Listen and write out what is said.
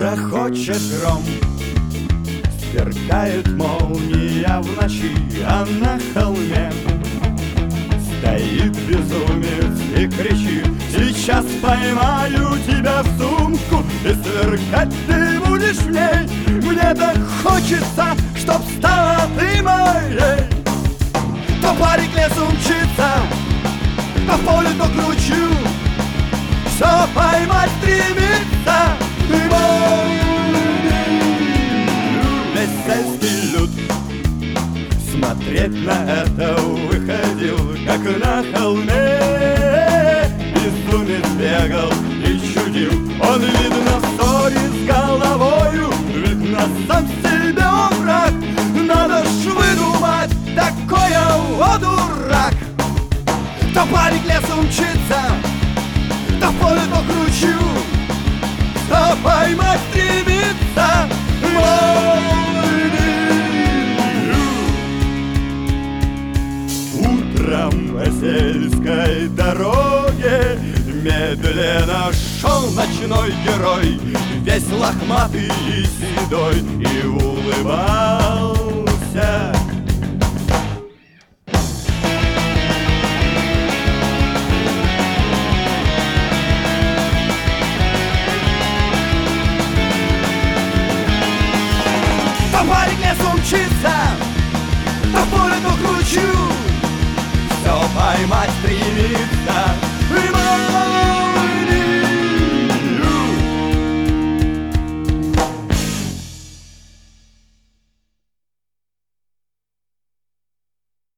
Грохочет гром, сверкает молния в ночи, а на холме стоит безумец и кричит: сейчас поймаю тебя в сумку, и сверкать ты будешь в ней. Мне так хочется, чтоб стала ты моей. То парень к лесу мчится, то в поле, то кручу, все поймать стремится. Весь сельский люд смотреть на это выходил, как на холме. Безумец бегал и чудил, он, видно, в ссоре с головою, видно, сам себе он враг. Надо ж выдумать такое, о дурак. То парень к лесу мчится, то в поле, то кручу, а поймать стремится. Утром по сельской дороге медленно шел ночной герой, весь лохматый и седой, и улыбался. Парень к лесу мчится, то в поле, то кручу, все поймать стремится.